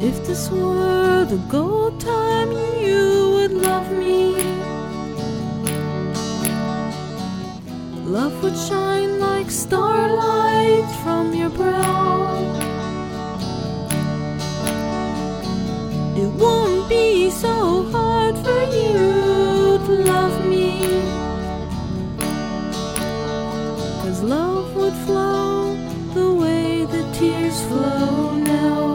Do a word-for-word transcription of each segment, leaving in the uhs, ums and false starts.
If this were the gold time, you would love me. Love would shine like starlight from your brow. It won't be so hard for you to love me, 'cause love would flow the way the tears flow now.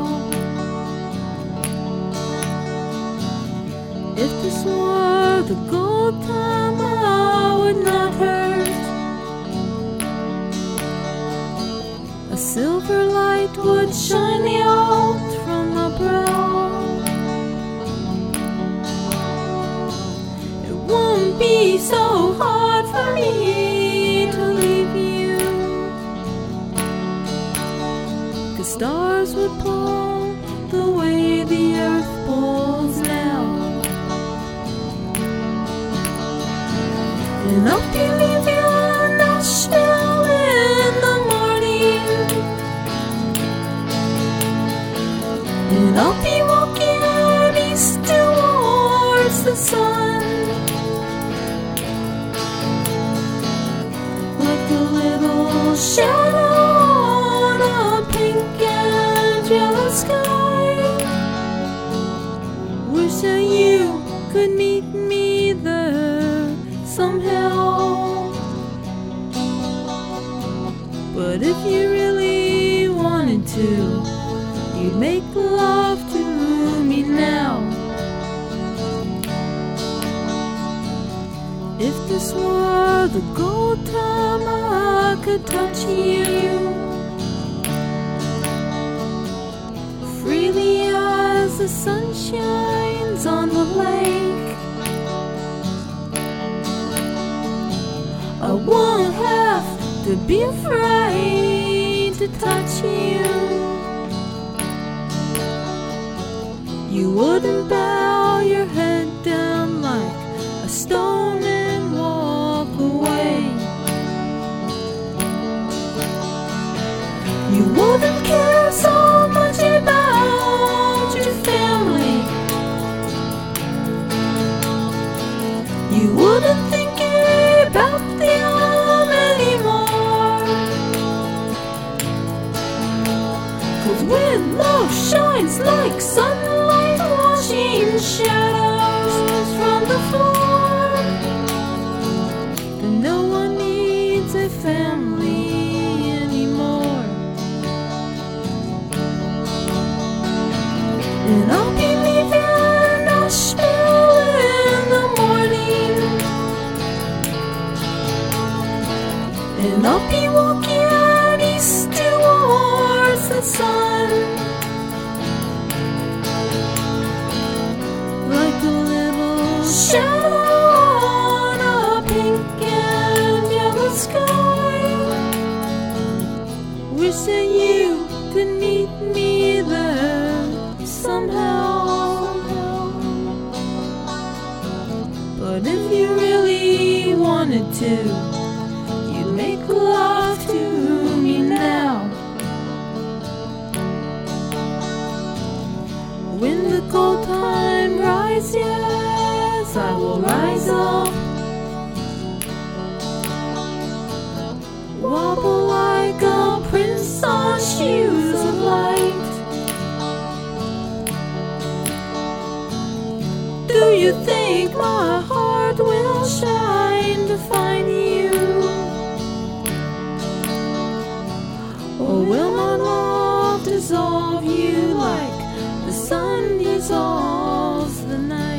If this were the gold time, I would not hurt. A silver light would shine out from my brow. It won't be so hard for me to leave you, 'cause stars would pull the way the earth pulls now. And I'll be leaving Nashville in the morning, and I'll be walking east towards the sun, like a little shadow on a pink and yellow sky. Wish that you could meet me there somehow. But if you really wanted to, you'd make love to me now. If this were the gold time, I could touch you freely as the sun shines on the lake. I won't have to be afraid to touch you. You wouldn't bow your head down like a stone and walk away. You wouldn't care so much about your family. You wouldn't think about them anymore, 'cause when love shines like sunlight washing shadows from the floor, then no one needs a family anymore. And I'll be leaving Nashville in the morning, and I'll be walking east towards the sun, like a little shadow on a pink and yellow sky. Wish that you could meet me there somehow. But if you really wanted to, you'd make love to me now. When the cold time rises, I will rise up, wobble like a prince on shoes of light. Do you think my heart will shine to find you? Or will my love dissolve you like the sun dissolves the night?